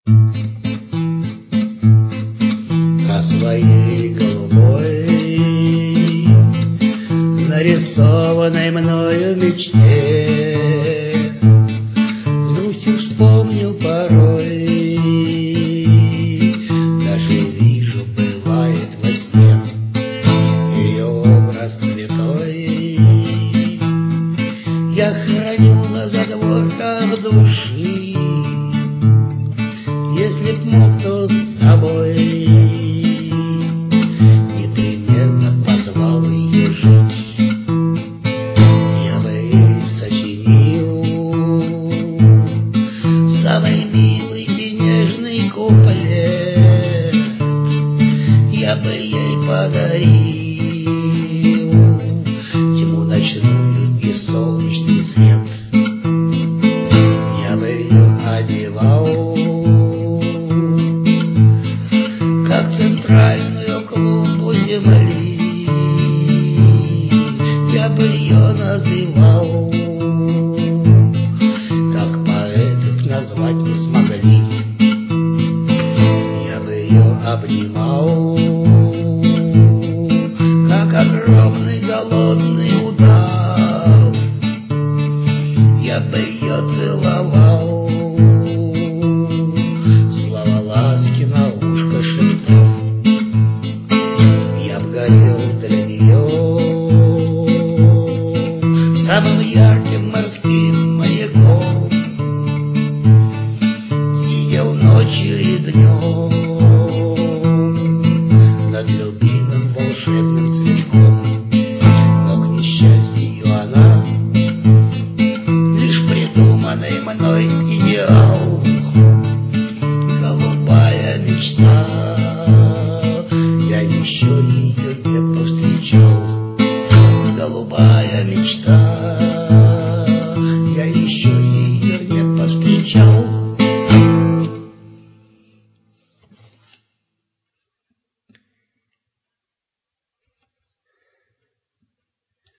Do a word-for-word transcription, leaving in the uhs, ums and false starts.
О своей голубой, нарисованной мною мечте с грустью вспомню порой, даже вижу, бывает во сне, ее образ святой. Я храню на задворках души, если б мог, то с собой непременно позвал ее жить. Я бы ей сочинил самый милый и нежный куплет, я бы ей подарил тьму ночную и солнечный свет. Я бы ее одевал как центральную клумбу земли, я бы ее называл, как поэты б назвать не смогли. Я бы ее обнимал, как огромный голодный удав, я бы ее целовал, слова ласки на ушко шептав. Я б горел для нее самым ярким морским маяком, сидел ночью и днем над любимым волшебным цветком. Но, к несчастью, она лишь придуманный мной идеал, голубая мечта, я еще ее не повстречал. Голубая мечта,